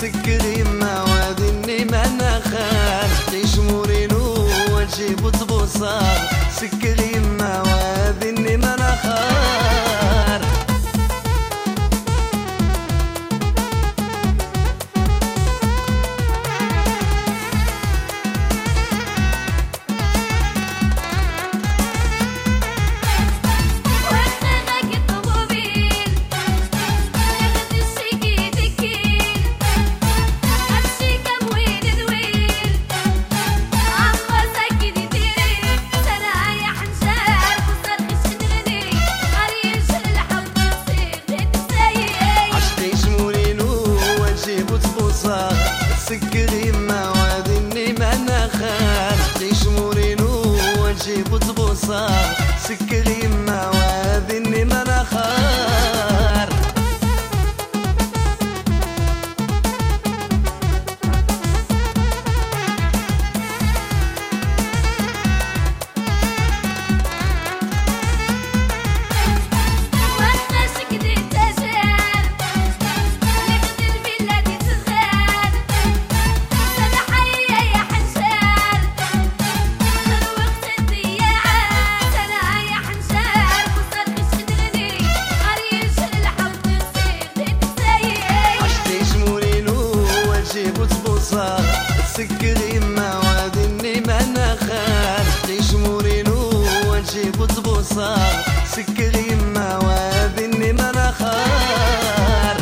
سكري موادني ما نخال تعيش مورينو وتجيب تبوصار سكري موادني ما نخال سكري موادني ما نخال تعيش مورينو وتجيب تبوصار سكري موادني ما نخال سكري موادني ما نخال تعيش مورينو وتجيب تبوصار سكري موادني ما نخال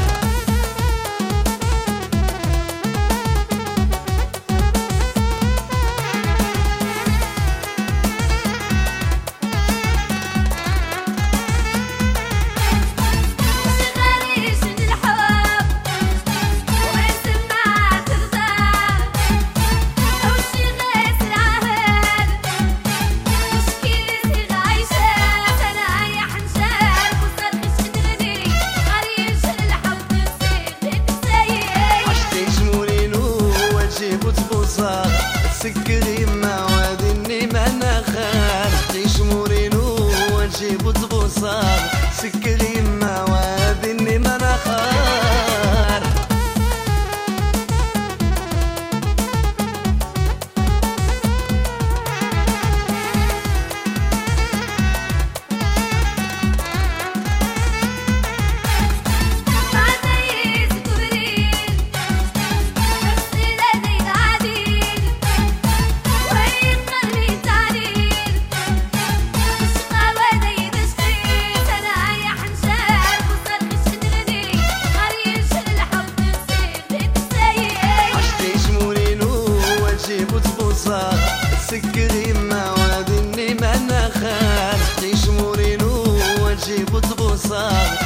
سكري موادني ما نخال تعيش مورينو وتجيب تبوصار سكري موادني ما نخال سكري موادني ما نخال تعيش مورينو وتجيب تبوصار